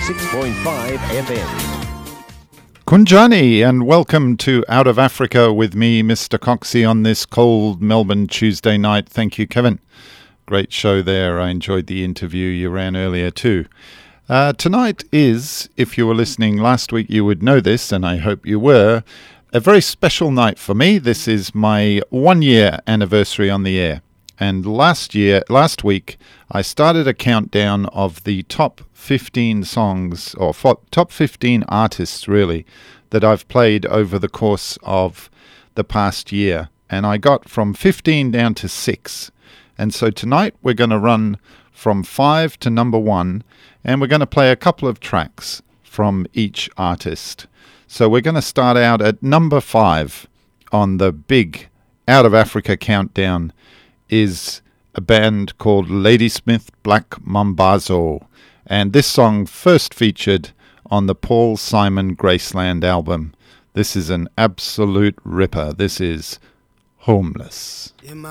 96.5 FM. Kunjani, and welcome to Out of Africa with me, Mr. Coxie, on this cold Melbourne Tuesday night. Thank you, Kevin. Great show there. I enjoyed the interview you ran earlier too. Tonight is, if you were listening last week, you would know this, and I hope you were, a very special night for me. This is my 1-year anniversary on the air. And last week, I started a countdown of the top 15 songs, or top 15 artists, really, that I've played over the course of the past year. And I got from 15 down to 6. And so tonight, we're going to run from 5 to number 1, and we're going to play a couple of tracks from each artist. So we're going to start out at number 5 on the big Out of Africa countdown is a band called Ladysmith Black Mambazo, and this song first featured on the Paul Simon Graceland album. This is an absolute ripper. This is Homeless.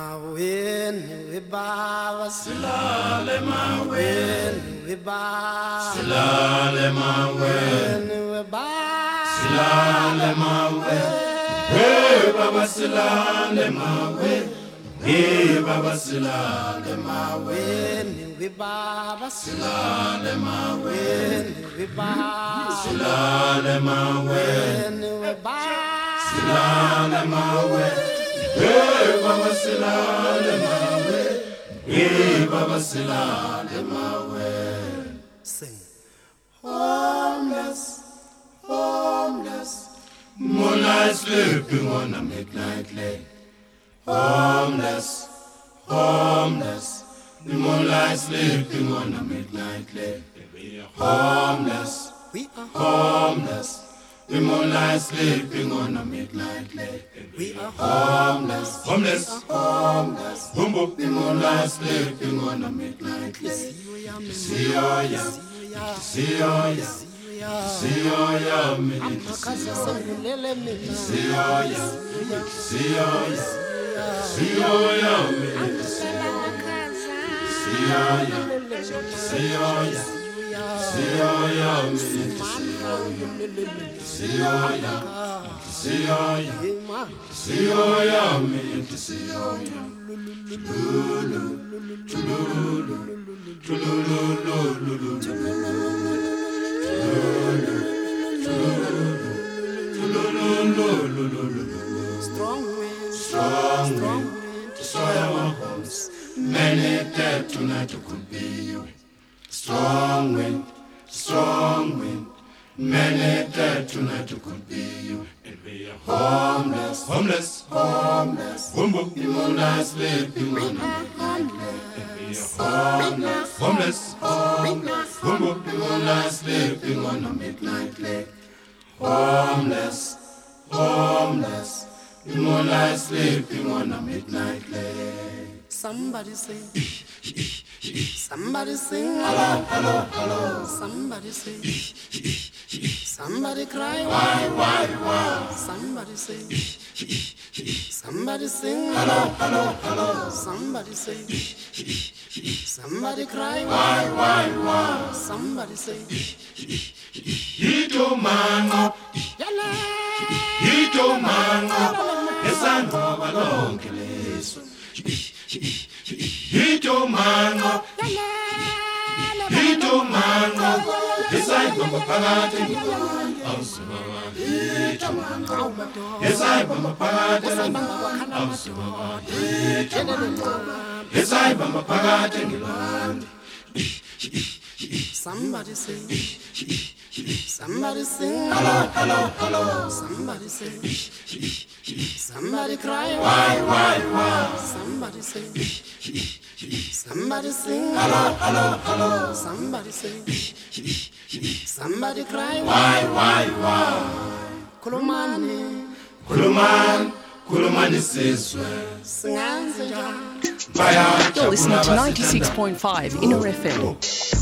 Hey Baba Silale Mawe, we Baba Silale Mawe, we Baba Silale Mawe, we Baba Silale Mawe, hey Baba Silale Mawe, hey Baba Silale Mawe. Sing. Homeless, homeless, moonlight sleeping on a midnight lake. Homeless, homeless, the moonlight sleeping on a midnight lake. We are homeless, we are homeless, the moonlight sleeping on a midnight lake. We are homeless, homeless, homeless, bumbo, the moonlight sleeping on a midnight lake. See oh ya, see oh ya. See oh ya, me. See oh ya, see oh ya. See oh ya, me. See oh ya, see oh ya. See oh ya, me. See oh ya, see oh ya. See oh ya, me. See oh ya. Tululu, tululu, tululu, tululu. Strong wind, strong wind, destroy our homes. Many dead tonight who could be you. Strong wind, many dead tonight who could be you. And we are homeless, homeless, homeless. Boom, the moonlight sleeping on a midnight lake. And we are homeless, homeless, homeless. Boom, the moonlight sleeping on a midnight lake. Homeless, homeless, the moonlight sleeping on a midnight lake. Somebody sing, somebody sing, hello, hello, hello. Somebody sing, somebody cry, why? Somebody sing, somebody sing, hello, hello, hello. Somebody sing, somebody cry, why? Somebody sing. Hito mango, hito mango, esangoba lonke leso. Hito mango, hito mango, esangoba phakathi ngikho. Awusuka hito mango, esangoba phakathi awusuka hito mango, esangoba phakathi ngilanda. Somebody sing, somebody sing, hello, hello, hello. Somebody sing, somebody cry, why? Somebody sing, somebody sing, hello, hello, hello. Somebody sing, somebody cry, why? Kulumani, kulumani sizwe, singanze njani. You're listening to 96.5 Inner FM.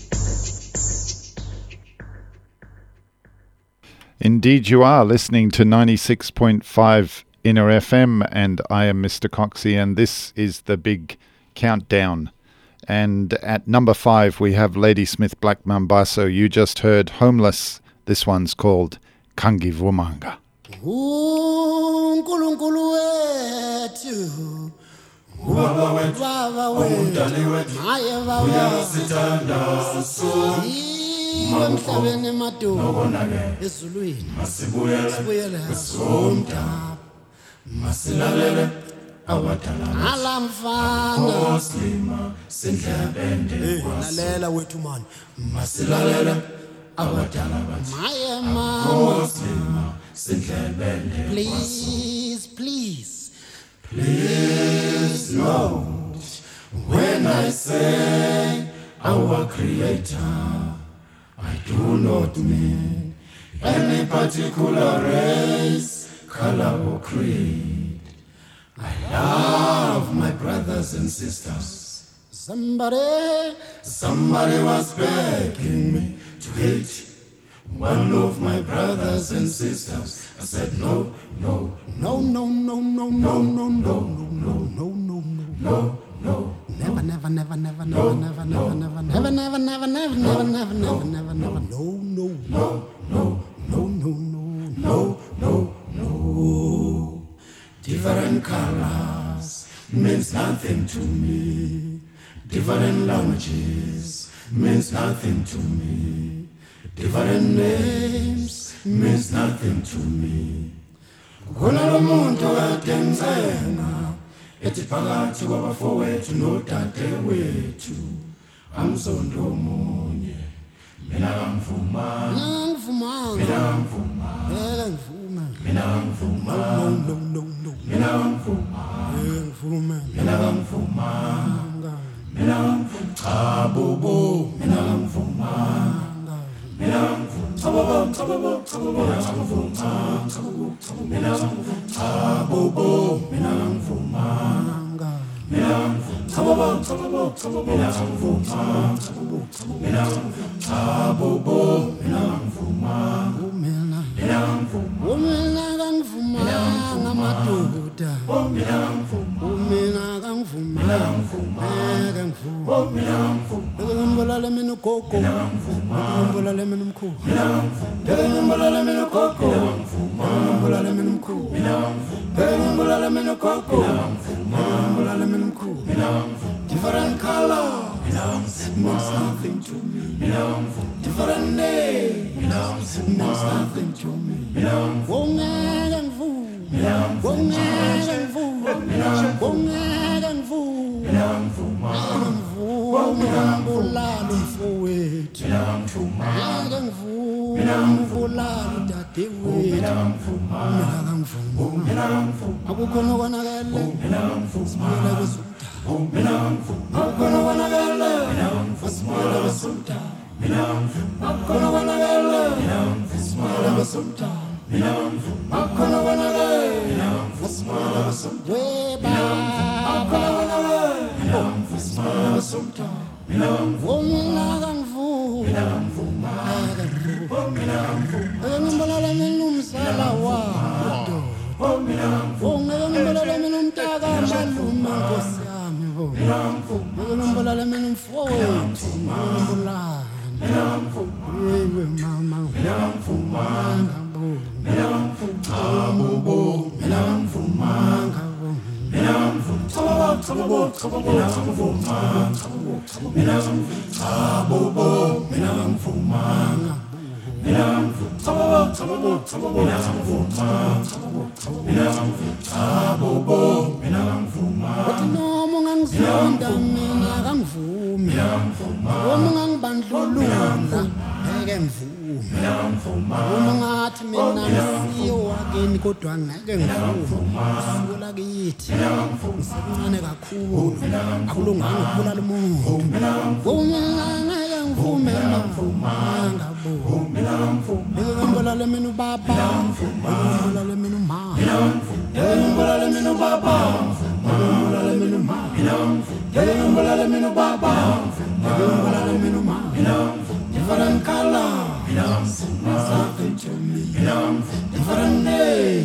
Indeed you are listening to 96.5 Inner FM, and I am Mr. Coxie, and this is the big countdown. And at number 5, we have Ladysmith Black Mambazo. You just heard Homeless. This one's called Kangivumanga. uNkulunkulu wethu Ubaba wethu, baba wethu umdali wethu, haye baba uyasithanda so. emhlabeni emadumo Nobonake, ezulwini masibuyele sibuyele somdaba, masilalele abadala alamfana oslima sindlebende kwaso. lalela wethu mani Masilalele abadala bathi haye mama oslima sindlebende please Please, Lord, when I say our Creator, I do not mean any particular race, color, or creed. I love my brothers and sisters. somebody Somebody was begging me to hate one of my brothers and sisters. I said no, no, no no no no no no no no no no no no, no. never never never never never never never never never never never never never never never never never no no No, no, no no no no, no, no. Different colors means nothing to me. Different languages means nothing to me. Different names means nothing to me. Khona lo muntu kade ngicenga ethi phakathi kwabafowethu nodadewethu amzondo munye mina ngivuma ngivuma mina ngivuma ngivuma mina ngivuma no no no mina ngivuma ngivuma mina ngivuma mina ngivuma cha bobo mina ngivuma mina ngivuma cha bobo cha bobo cha bobo mina ngivuma cha bobo mina ngivuma cha bobo mina ngivuma mina ngivuma cha bobo cha bobo cha bobo mina ngivuma cha bobo mina ngivuma cha bobo mina ngivuma umena mina ngivuma umena kangivuma ngamadoda mina ngivuma umena kangivuma mina ngivuma kangivuma mina ngivuma ngimbolala mina ugogo ngimbolala mina umkhulu ngimbolala mina ugogo ngimbolala mina umkhulu ngimbolala mina ugogo ngimbolala mina umkhulu different color means nothing to me different name means nothing to me ungeke ngivuma ungeke ngivuma ungeke ngivuma ngibulala umfowethu ngeke ngivuma ngibulala udadewethu mina kangivuma akukhona konakele sibuyele kwesumdala akukhona konakele sibuyele kwesumdala akukhona konakele sibuyele kwesumdala akukhona konakele sibuyele kwesumdala weba akukhona konakele sibuyele kwesumdala umina kangivuma ngimbolala mina umsala wado ungeke ngimbolala mina umntaka malume nkosi yami bo ngimbolala mina umfowethu ngimbolala yewe mama ngimvuma ngabo ngabo ngimvuma ngabo Wathi noma ungangizonda mina kangivumi noma ungangibandlulula ngeke ngivume noma ngathi mina ngisiwa kini kodwa ngeke ngivume usuku lakithi ngisencane kakhulu akulunganga ukubulala umuntu ngeke ngivume ngabo ngimbolala mina ubaba ngimbolala mina umama ngimbolala mina ubaba ngimbolala mina umama ngimbolala mina ubaba ngimbolala mina umama different color means nothing to me different name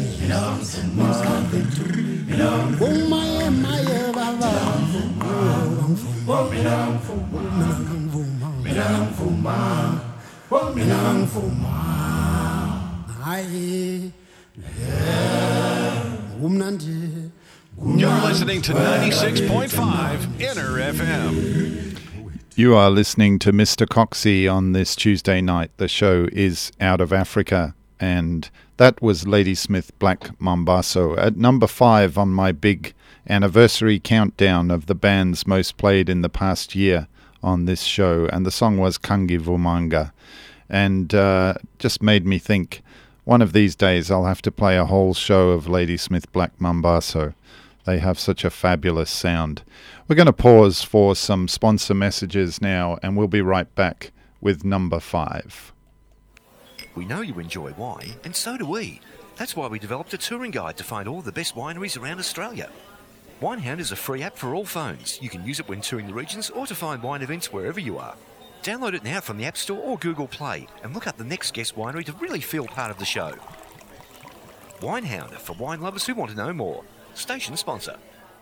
means nothing to me umaye maye baba You're listening to 96.5 Inner FM. You are listening to Mr. Coxie on this Tuesday night. The show is Out of Africa, and that was Ladysmith Black Mambazo at number 5 on my big anniversary countdown of the bands most played in the past year on this show, and the song was Kangi Vumanga, and just made me think one of these days I'll have to play a whole show of Ladysmith Black Mambazo. They have such a fabulous sound. We're going to pause for some sponsor messages now, and we'll be right back with number 5. We know you enjoy wine, and so do we. That's why we developed a touring guide to find all the best wineries around Australia. Winehound is a free app for all phones. You can use it when touring the regions or to find wine events wherever you are. Download it now from the App Store or Google Play and look up the next guest winery to really feel part of the show. Winehound, for wine lovers who want to know more. Station sponsor.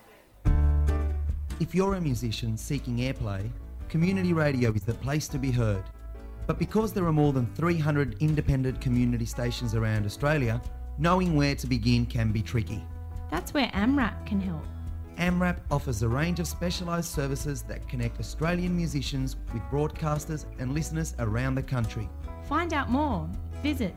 If you're a musician seeking airplay, community radio is the place to be heard. But because there are more than 300 independent community stations around Australia, knowing where to begin can be tricky. That's where AMRAP can help. AMRAP offers a range of specialised services that connect Australian musicians with broadcasters and listeners around the country. Find out more. Visit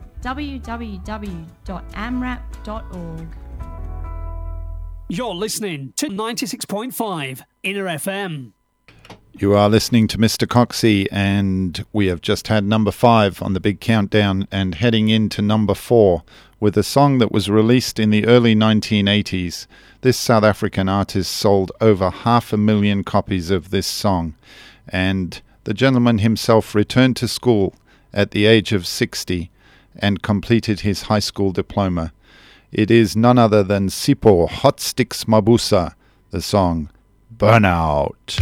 www.amrap.org. You're listening to 96.5 Inner FM. You are listening to Mr. Coxie, and we have just had number 5 on the big countdown and heading into number 4 with a song that was released in the early 1980s. This South African artist sold over 500,000 copies of this song, and the gentleman himself returned to school at the age of 60 and completed his high school diploma. It is none other than Sipho Hot Sticks Mabuza, the song Burnout.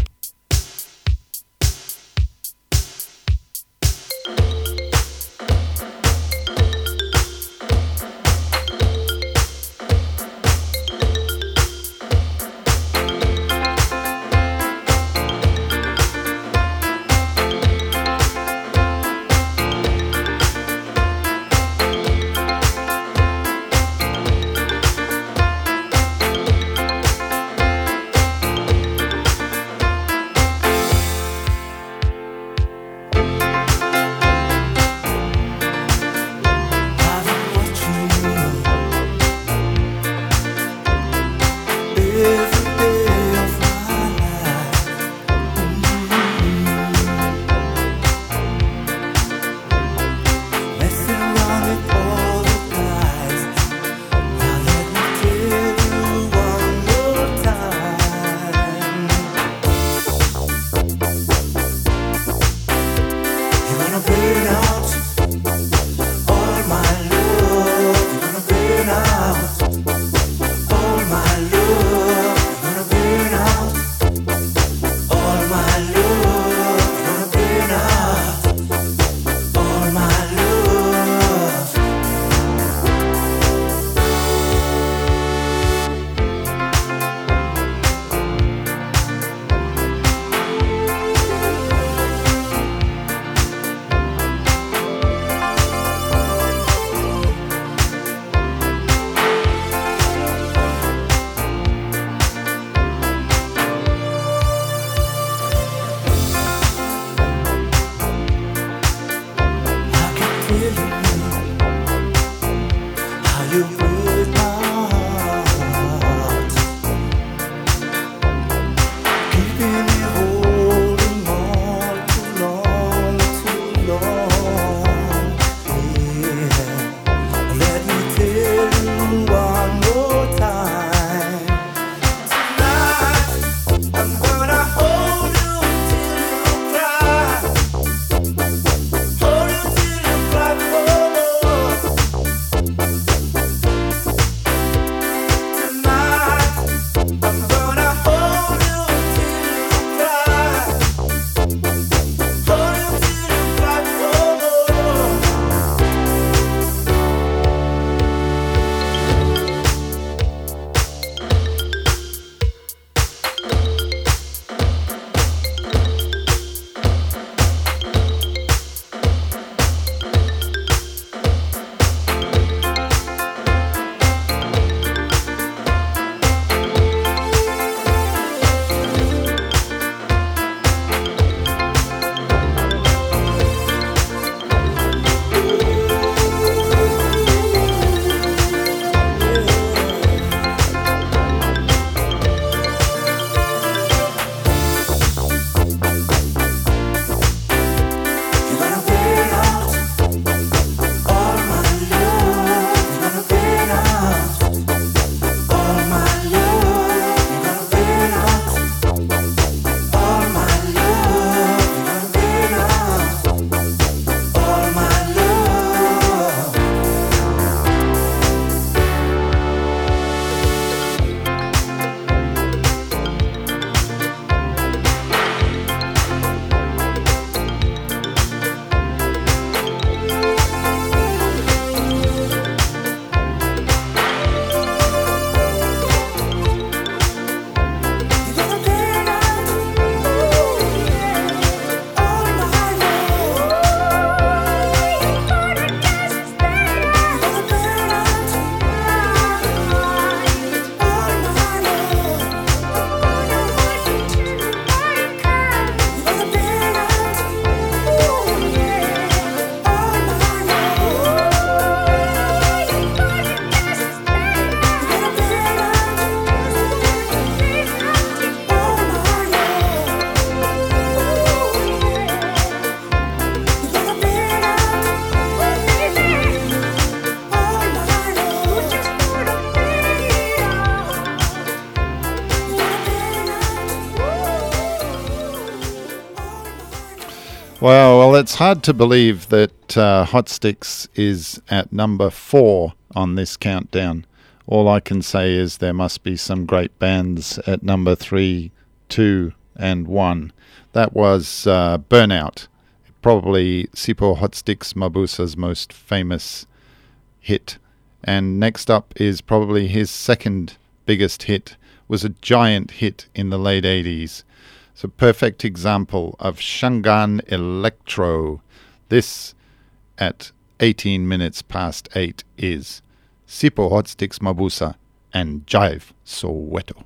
Well, it's hard to believe that Hot Sticks is at number 4 on this countdown. All I can say is there must be some great bands at number 3, 2, and 1. That was Burnout, probably Sipho Hot Sticks Mabusa's most famous hit. And next up is probably his second biggest hit, was a giant hit in the late 80s. It's a perfect example of Shangaan Electro. This, at 18 minutes past 8, is Sipho Hot Sticks Mabusa and Jive Soweto.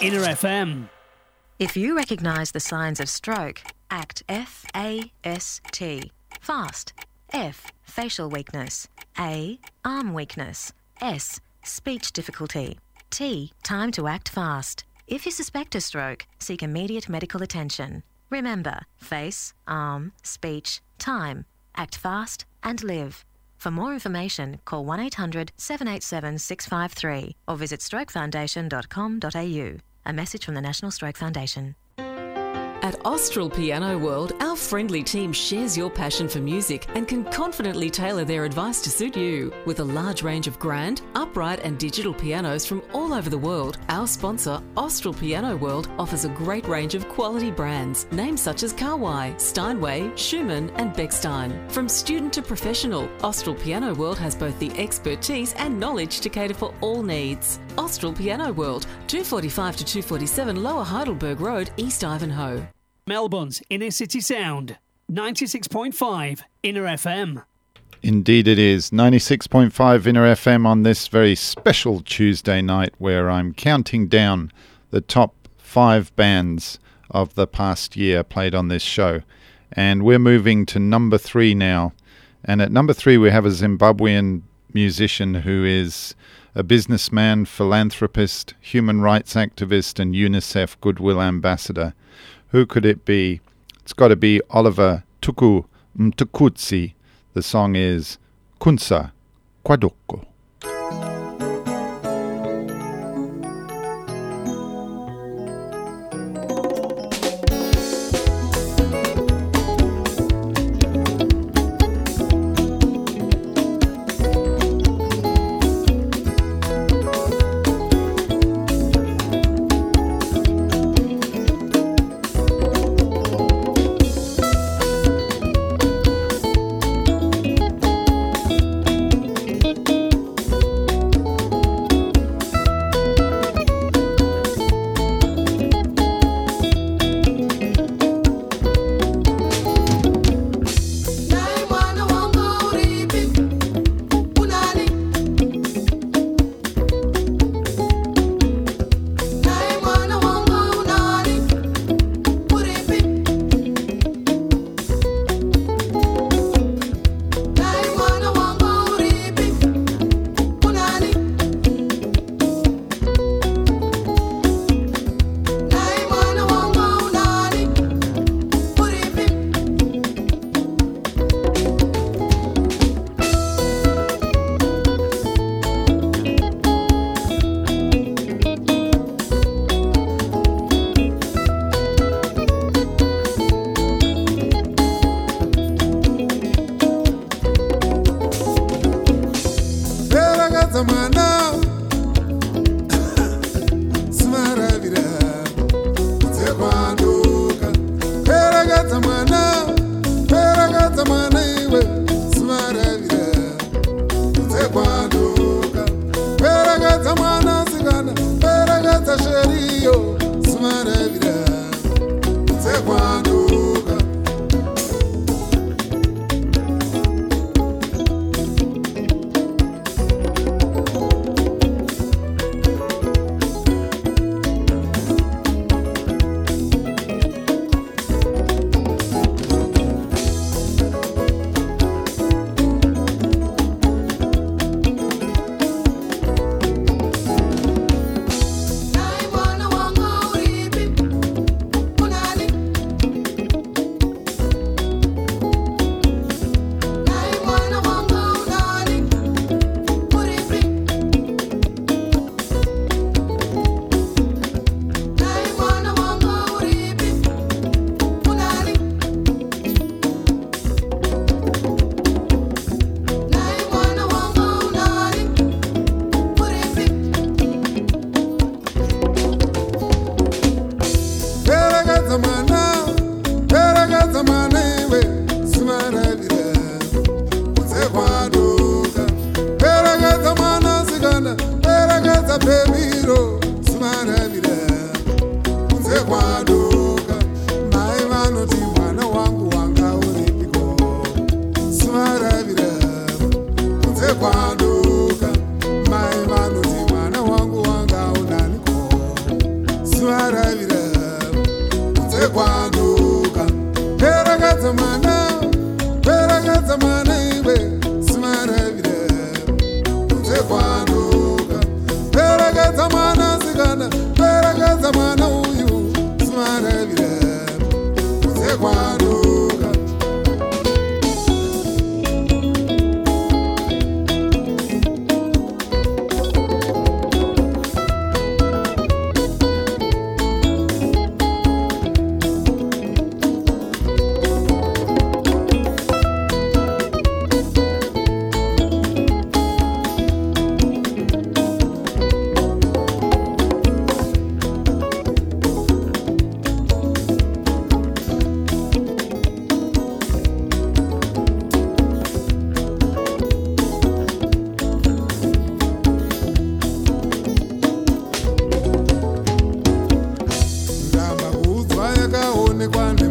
Inner FM. If you recognise the signs of stroke, act F-A-S-T. Fast. F. Facial weakness. A. Arm weakness. S. Speech difficulty. T. Time to act fast. If you suspect a stroke, seek immediate medical attention. Remember, face, arm, speech, time. Act fast and live. For more information, call 1-800-787-653 or visit strokefoundation.com.au. A message from the National Stroke Foundation. At Austral Piano World, our friendly team shares your passion for music and can confidently tailor their advice to suit you. With a large range of grand, upright and digital pianos from all over the world, our sponsor, Austral Piano World, offers a great range of quality brands, names such as Kawai, Steinway, Schumann and Bechstein. From student to professional, Austral Piano World has both the expertise and knowledge to cater for all needs. Austral Piano World, 245 to 247 Lower Heidelberg Road, East Ivanhoe. Melbourne's Inner City Sound, 96.5 Inner FM. Indeed it is. 96.5 Inner FM on this very special Tuesday night where I'm counting down the top 5 bands of the past year played on this show. And we're moving to number 3 now. And at number 3 we have a Zimbabwean musician who is a businessman, philanthropist, human rights activist and UNICEF Goodwill Ambassador. Who could it be? It's got to be Oliver Tuku Mtukudzi. The song is Kunsa Kwadoko.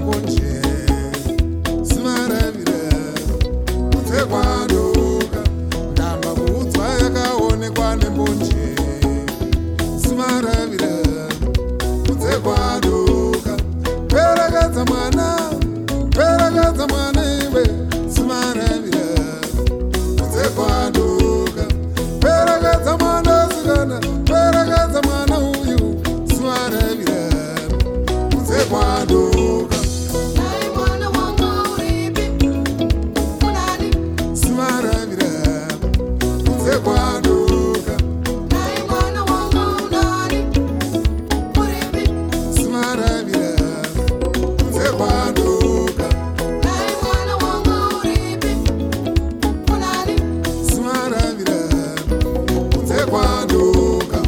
nembonje simaravire kutsekwadoka ndamba kuudzwa yakaonekwa nembonje simaravire kutsekwadoka perekadza mwana iwe simaravire kutsekwadoka perekadza mwana sikana perekadza mwana uyu simaravire kutsekwadoka simaravire kutsekwadoka simaravire kutsekwadoka simaravire kutsekwadoka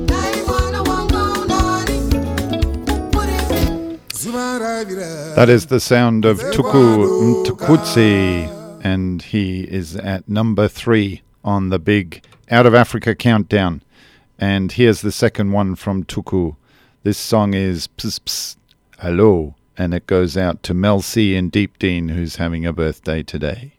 That is the sound of Tuku Mtukudzi, and he is at number 3 on the big Out of Africa countdown. And here's the second one from Tuku. This song is Ps Ps Hello, and it goes out to Mel C in Deepdene, who's having a birthday today.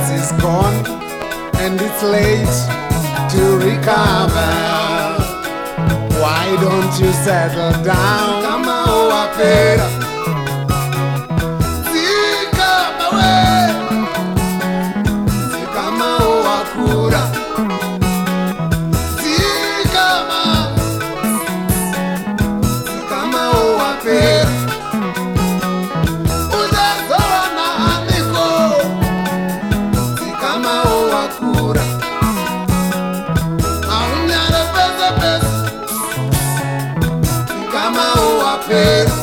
past is gone and it's late to recover. Why don't you settle down? Kama uwapera Sikama we Sikama uwakura Sikama uwapera Uzazoana amiko Sikama uwakura Aunyare pesa pesa Sikama uwapera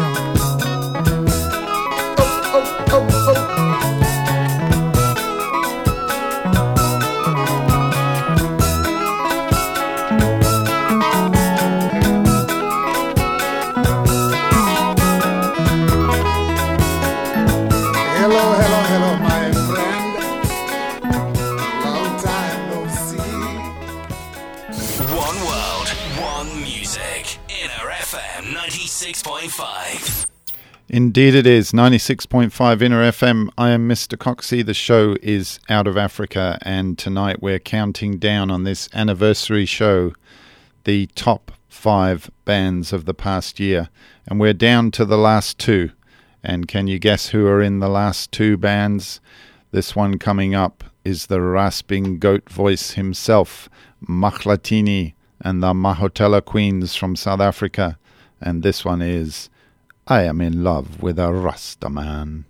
Hello, my friend. Long time no see. One world, one music. Inner FM 96.5. Indeed it is, 96.5 Inner FM. I am Mr. Coxie. The show is Out of Africa, and tonight we're counting down on this anniversary show the top 5 bands of the past year, and we're down to the last 2. And can you guess who are in the last 2 bands? This one coming up is the rasping goat voice himself, Mahlatini and the Mahotella Queens from South Africa. And this one is I Am in Love with a Rasta Man.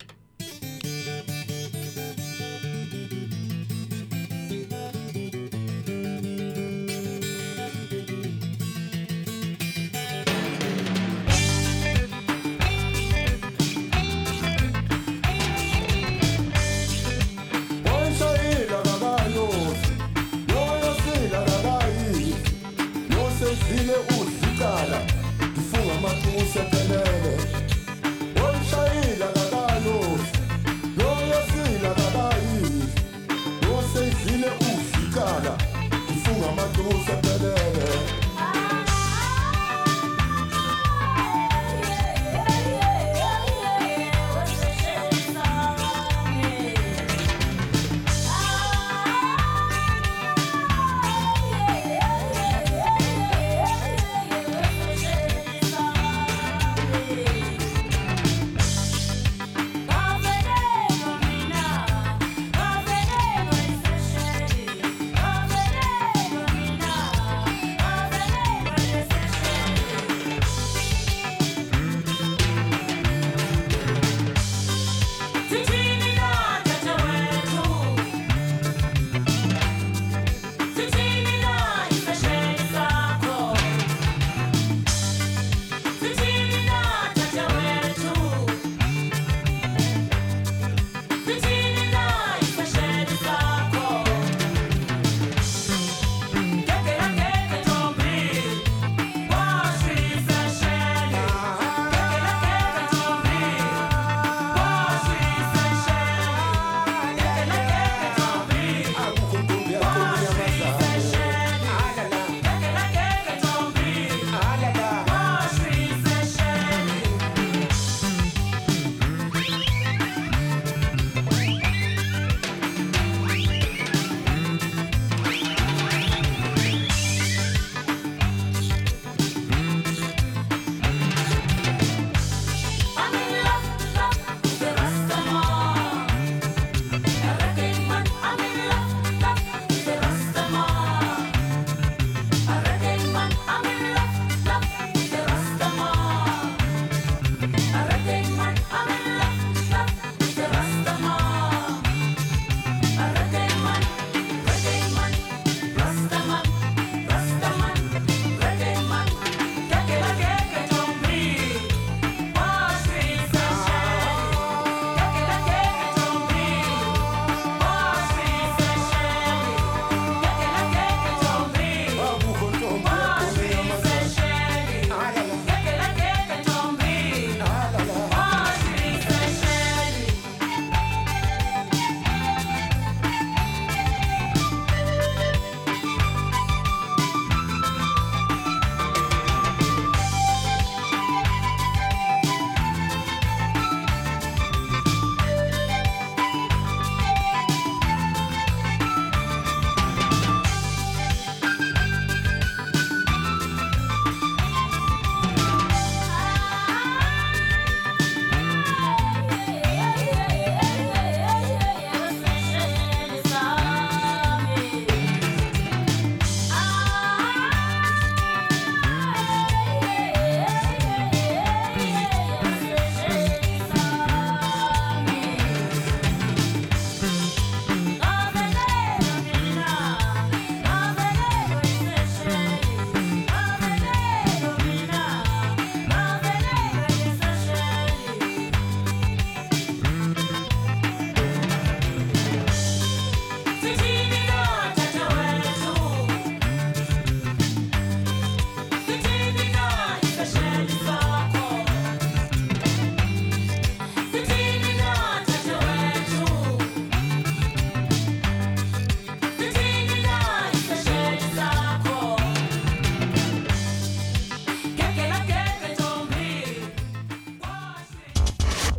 Sepelele, one shine la la la.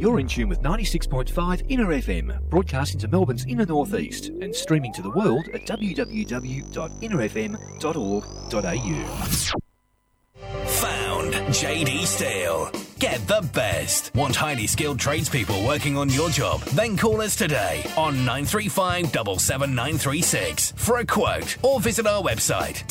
You're in tune with 96.5 Inner FM, broadcasting to Melbourne's inner northeast and streaming to the world at www.innerfm.org.au. Found JD Steel. Get the best. Want highly skilled tradespeople working on your job? Then call us today on 935 77936 for a quote, or visit our website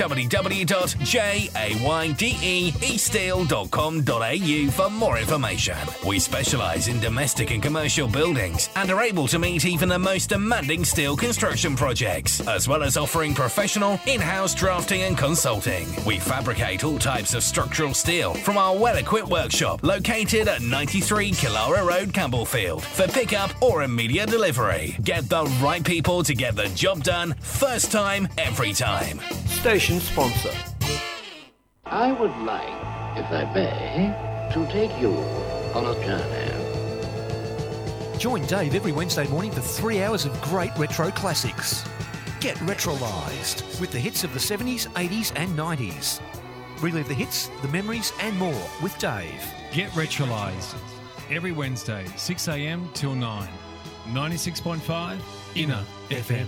www.jaydeesteel.com.au for more information. We specialise in domestic and commercial buildings and are able to meet even the most demanding steel construction projects, as well as offering professional in-house drafting and consulting. We fabricate all types of structural steel from our well-equipped workshop located at 93 Killara Road, Campbellfield, for pickup or immediate delivery. Get the right people to get the job done, first time, every time. Station sponsor. I would like, if I may, to take you on a journey. Join Dave every Wednesday morning for 3 hours of great retro classics. Get retrolised with the hits of the 70s, 80s and 90s. Relive the hits, the memories and more with Dave. Get retrolised every Wednesday, 6 a.m. till 9. 96.5 Inner FM.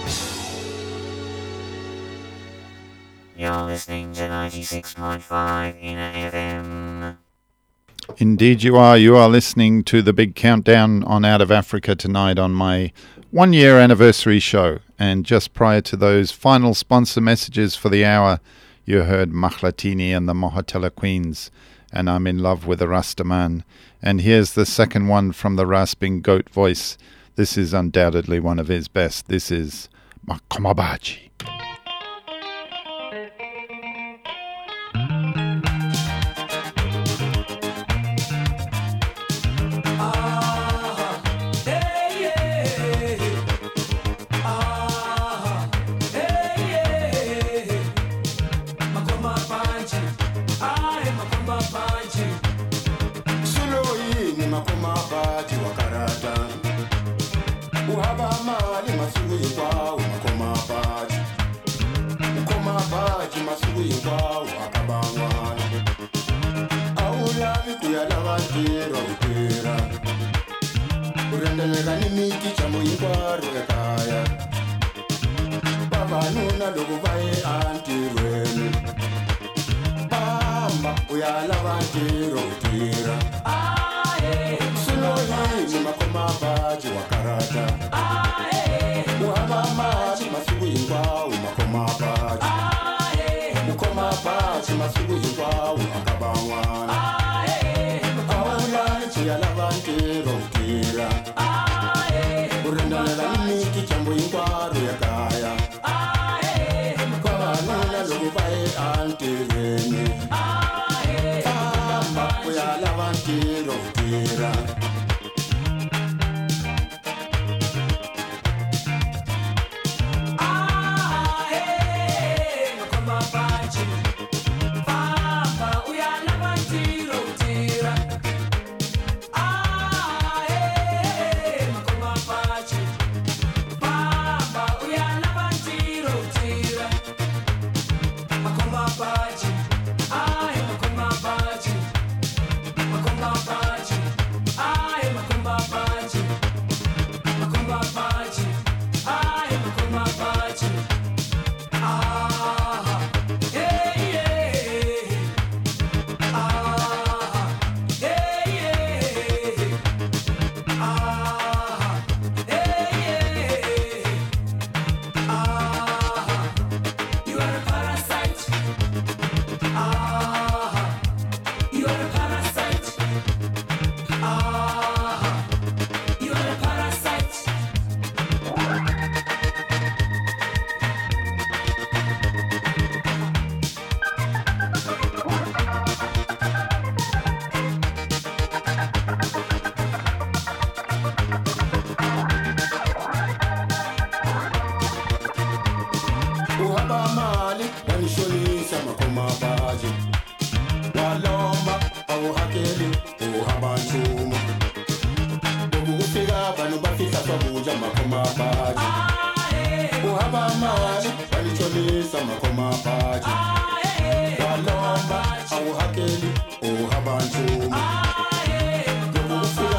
You're listening to 96.5 Inner FM. Indeed you are. You are listening to the big countdown on Out of Africa tonight on my 1-year anniversary show. And just prior to those final sponsor messages for the hour, you heard Mahlatini and the Mohotela Queens, and I'm in love with a Rastaman. And here's the second one from the rasping goat voice. This is undoubtedly one of his best. This is Makomabaji. Uhaba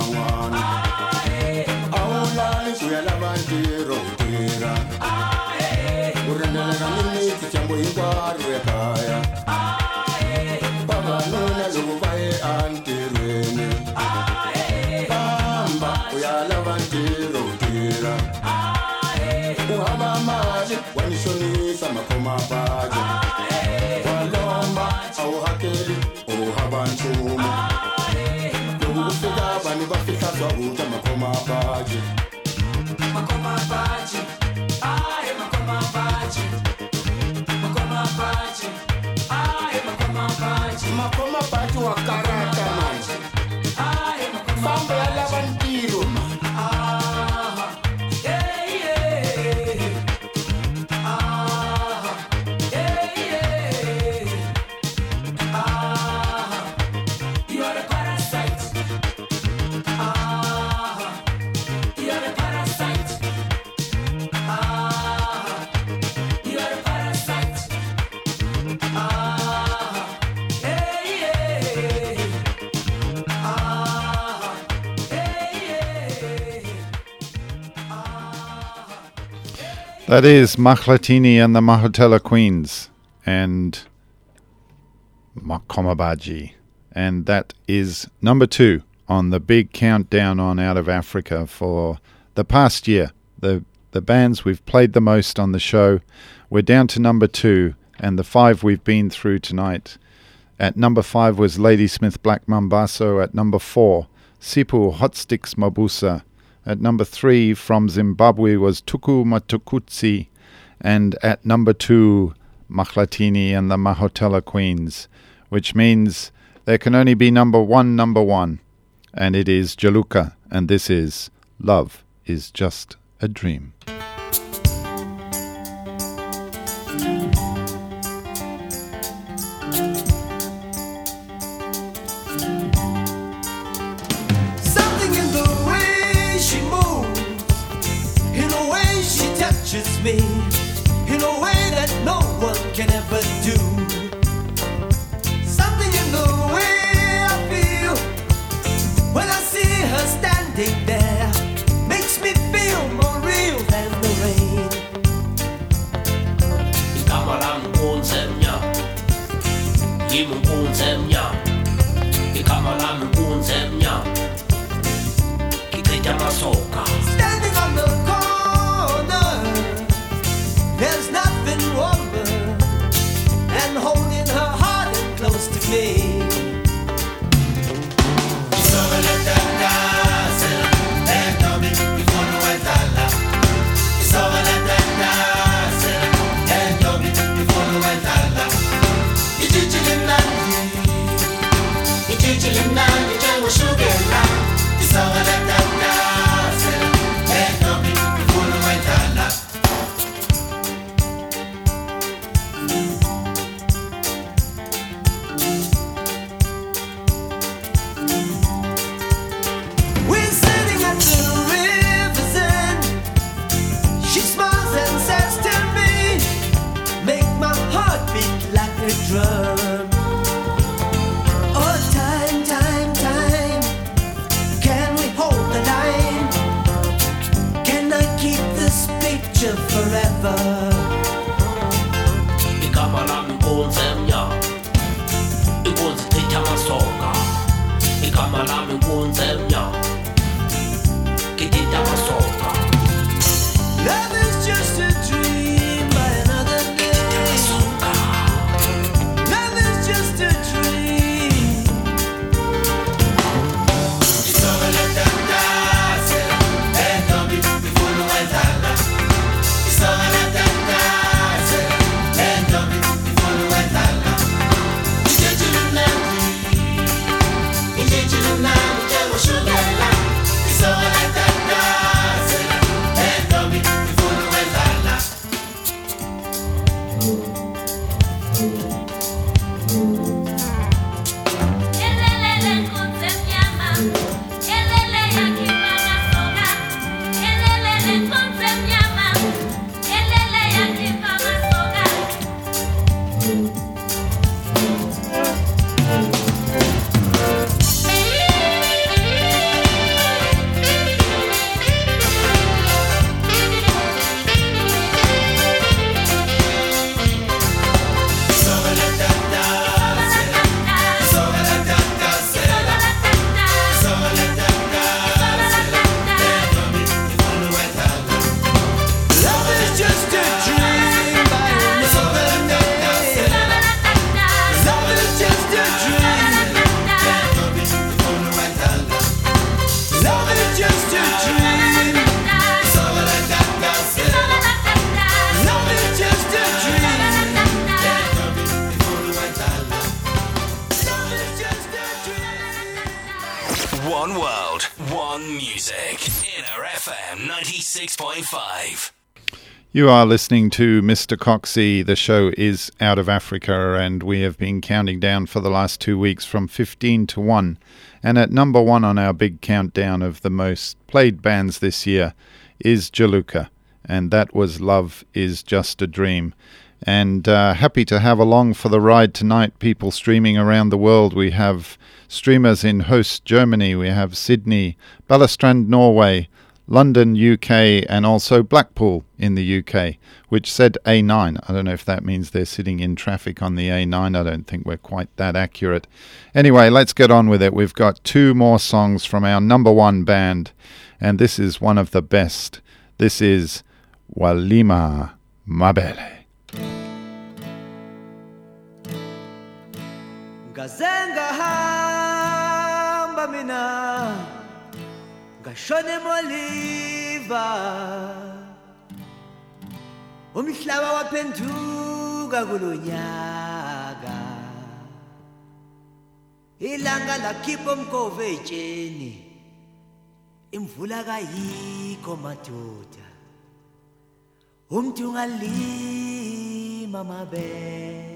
mangwana awulali uyalavantiro utira urendeleka miniti chambo hinkwaro ekaya vavanuna loko va ye antirhweni famba uyalavantiro utira uhava mali wanixonisa makhoma baji walomba awuhakeli uhava nchumu loko ku fika vanhu va fihla swakudya makhoma baji makhoma baji makhoma baji makhoma baji makhoma baji makhoma baji wa karata manje famba ya lava ntirho That is Mahlatini and the Mahotela Queens and Makomabaji. And that is number 2 on the big countdown on Out of Africa for the past year. The bands we've played the most on the show. We're down to number 2 and the 5 we've been through tonight. At number 5 was Ladysmith Black Mambazo. At number 4, Sipu Hot Sticks Mabusa. At number 3 from Zimbabwe was Tuku Matukutsi. And at number 2, Mahlatini and the Mahotela Queens, which means there can only be number one. And it is Jaluka, and this is Love is Just a Dream. Me in a way that no one can ever do. Something in the way I feel when I see her standing there makes me feel more real than the rain. Ikamalam unzemnya, yimu unzemnya, ikamalam unzemnya, kikita masoka. Standing on the corner. There's nothing warmer than holding her heart and close to me. Drum. Oh, time, can we hold the line? Can I keep this picture forever? Ikamala mpunzemnya, ikunzi tita masoka. Ikamala mpunzemnya, kitita masoka. Love is just a dream by another day. It's all world, one music. Inner FM 96.5. You are listening to Mr. Coxie. The show is Out of Africa, and we have been counting down for the last 2 weeks from 15 to 1. And at number 1 on our big countdown of the most played bands this year is Juluka, and that was Love Is Just a Dream. And happy to have along for the ride tonight people streaming around the world. We have streamers in host Germany, we have Sydney, Balestrand, Norway, London, UK, and also Blackpool in the UK, which said A9. I don't know if that means they're sitting in traffic on the A9. I don't think we're quite that accurate. Anyway, let's get on with it. We've got 2 more songs from our number 1 band, and this is one of the best. This is Walima Mabele. Ngazenga hamba mina ngashone moliva umhlaba waphenduka kulonyaka ilanga lakhipha umkove etsheni imvula kayikho madoda umntu ngalima mabele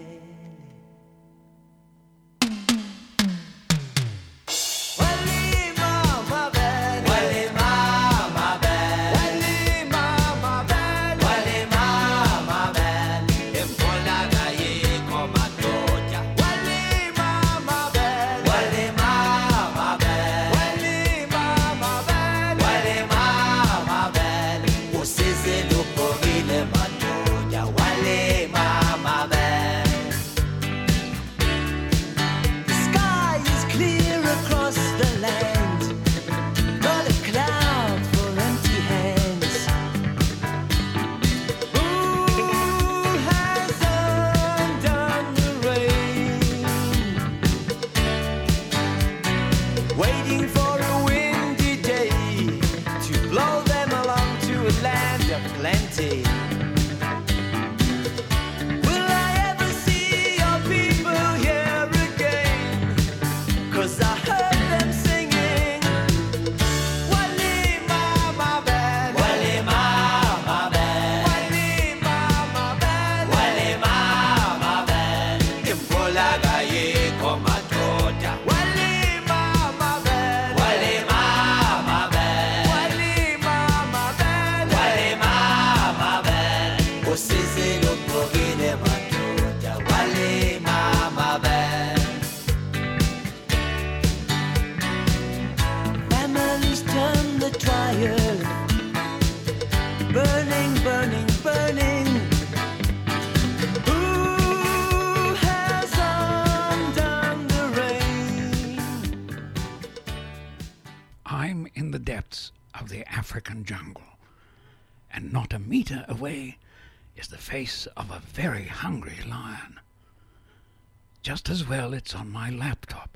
African jungle, and not a meter away is the face of a very hungry lion. Just as well it's on my laptop.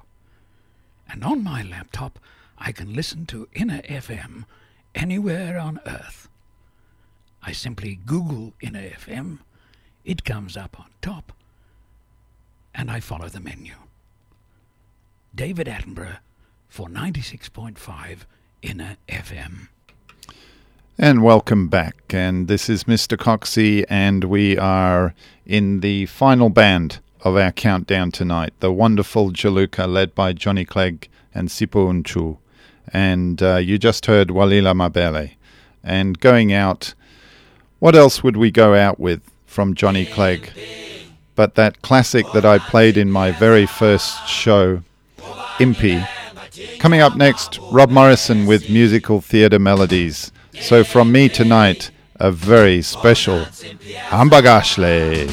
And on my laptop I can listen to Inner FM anywhere on Earth. I simply Google Inner FM, it comes up on top, and I follow the menu. David Attenborough for 96.5 Inner FM. And welcome back, and this is Mr. Coxie, and we are in the final band of our countdown tonight, the wonderful Juluka, led by Johnny Clegg and Sipho Nchu. And you just heard Walima Mabele. And going out, what else would we go out with from Johnny Clegg but that classic that I played in my very first show, Impy. Coming up next, Rob Morrison with Musical Theatre Melodies. So from me tonight, a very special Hambagashle.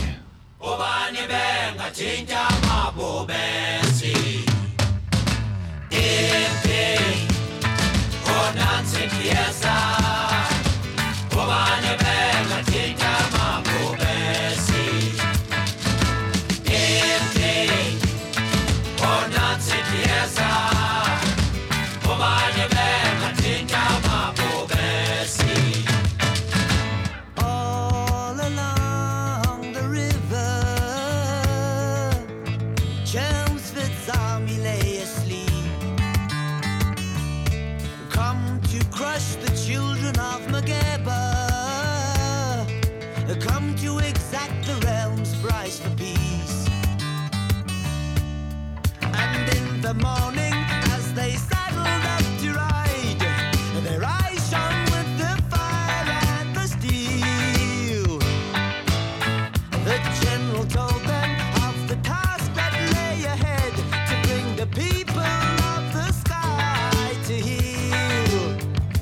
hush, the children of Mageba come to exact the realm's price for peace. And in the morning, as they saddled up to ride, their eyes shone with the fire and the steel. The general told them of the task that lay ahead, to bring the people of the sky to heal.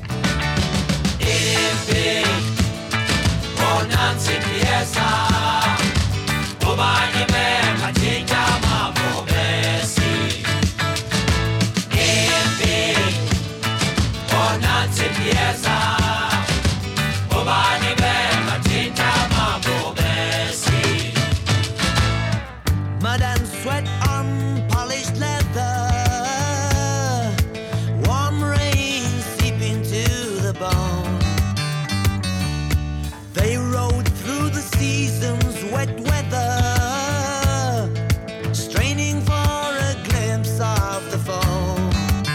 Ipi, Bonanzi Piesa, Obani Mema Tika Mabobesi. Ipi, Bonanzi Piesa, Obani Mema Tika Mabobesi. Mud and sweat on polished leather, warm rain seeping to the bone. They rode through the season's wet weather, straining for a glimpse of the foe.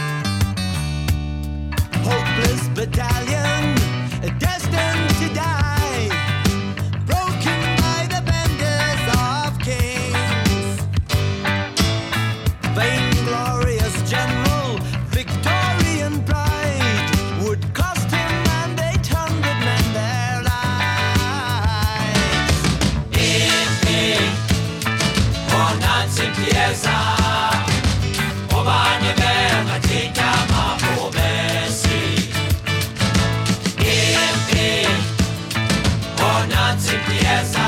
Hopeless battalion, destined to die, broken by the benders of kings. Vainglorious general, Victorian pride, would cost him and 800 men their lives. Ipi, Bonanzi Piesa, Obani Mema Tika Mabobesi. Ipi, Bonanzi Piesa,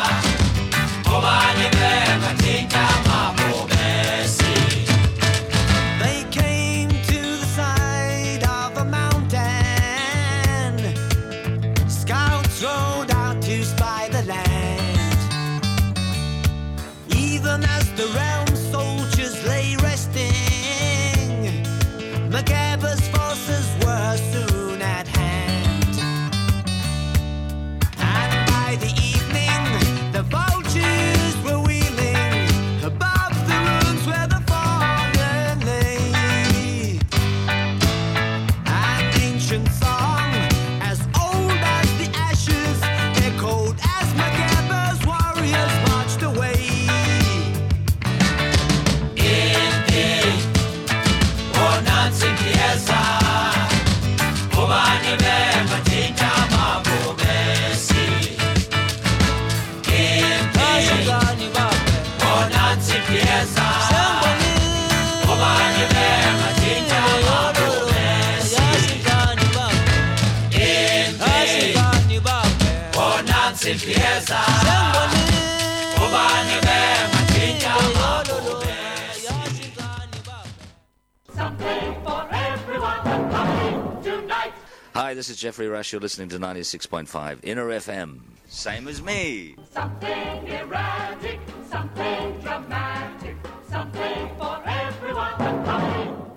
Obani Mema Tika Mabobesi. They came to the side of a mountain. Scouts rode out to spy the land. Even as the realm soldiers lay resting, Mageba's forces were soon at hand. And by the evening, the vultures were wheeling above the ruins where the fallen lay. An ancient song, as old as the ashes, echoed as Mageba's warriors marched away. Ipi, Bonanzi Piesa, Obani Mema Tika Mabobesi. Ipi, Bonanzi Piesa, Obani Mema Tika Mabobesi. Ipi, Bonanzi Piesa, Obani Mema Tika Mabobesi. Something for everyone, something tonight. Hi, this is Jeffrey Rush. You're listening to 96.5 Inner FM. Same as me. Something erratic, something dramatic, something for everyone, something